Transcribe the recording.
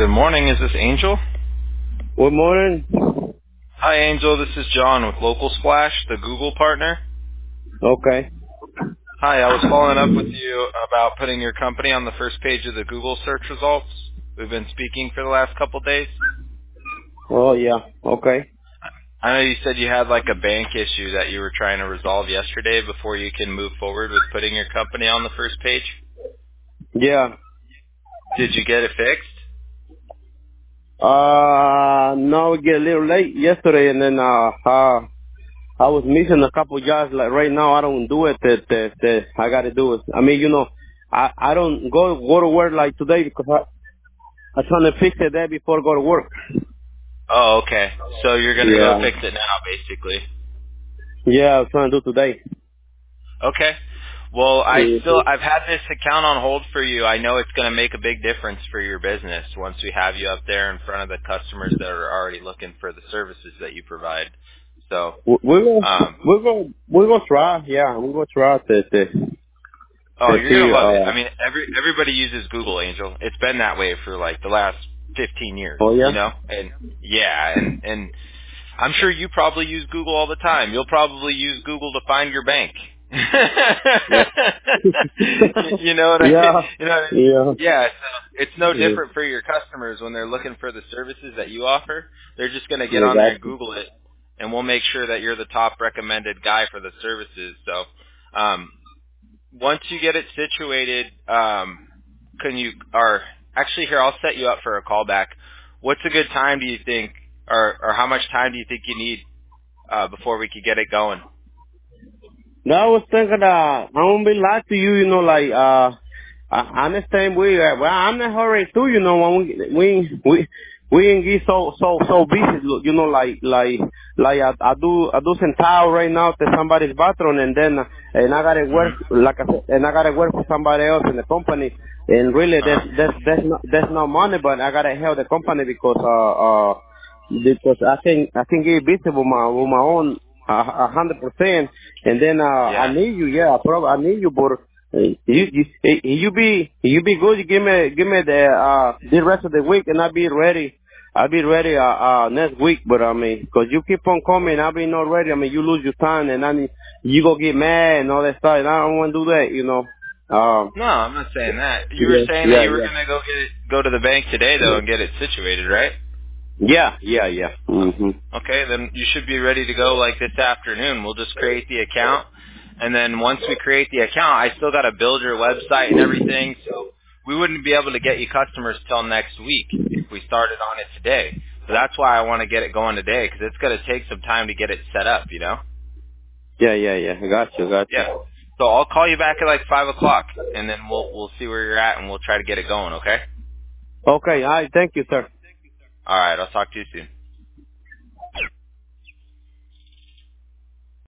morning. Is this Angel? Good morning. Hi, Angel. This is John with Local Splash, the Google partner. Okay. Hi, I was following up with you about putting your company on the first page of the Google search results. We've been speaking for the last couple days. Oh, yeah. Okay. I know you said you had like a bank issue that you were trying to resolve yesterday before you can move forward with putting your company on the first page. Yeah. Did you get it fixed? No, we get a little late yesterday, and then I was missing a couple jobs. Like right now, I don't do it. That I got to do it. I mean, I don't go to work like today because I'm trying to fix it there before I go to work. Oh, okay. So you're going to go Yeah. fix it now, basically. Yeah, I'm trying to do today. Okay. Well, Mhm. I've had this account on hold for you. I know it's going to make a big difference for your business once we have you up there in front of the customers that are already looking for the services that you provide. So, We're gonna try. Yeah, we're gonna try oh, to you're going see. to love it. I mean, everybody uses Google, Angel. It's been that way for like the last 15 years, Oh you yeah. know? And yeah, and I'm sure you probably use Google all the time. You'll probably use Google to find your bank. you Yeah. know what I Yeah. you know Yeah. yeah, so it's no Yeah. different for your customers when they're looking for the services that you offer. They're just going to get Yeah, on there and gotcha. Google it, and we'll make sure that you're the top recommended guy for the services. So, once you get it situated, can you, or actually here, I'll set you up for a call back. What's a good time do you think, or how much time do you think you need before we could get it going? No, I was thinking, I won't be lie to you, like, I understand well, I'm in a hurry too, when we ain't get so busy, I do centavo right now to somebody's bathroom and then, and I gotta work, Mm-hmm. like I said, and I gotta work for somebody else in the company. And really, Uh-huh. that's no money, but I gotta help the company because I can get busy with my own 100%, and then I Yeah. need you. Yeah, I need you, but you be good. You give me the rest of the week, and I'll be ready. I'll be ready next week. But I mean, 'cause you keep on coming, I'll be not ready. I mean, you lose your time, and you go get mad and all that stuff. And I don't want to do that. No, I'm not saying that. You were Yeah, saying that yeah, you were yeah. gonna go to the bank today though and get it situated, right? Yeah, yeah, yeah. Mhm. Okay, then you should be ready to go like this afternoon. We'll just create the account, and then once we create the account, I still got to build your website and everything, so we wouldn't be able to get you customers till next week if we started on it today. So that's why I want to get it going today, because it's going to take some time to get it set up, you know? Yeah, yeah, yeah. I got you, got you. Yeah. So I'll call you back at like 5 o'clock, and then we'll see where you're at, and we'll try to get it going, okay? Okay, all right. Thank you, sir. All right, I'll talk to you soon.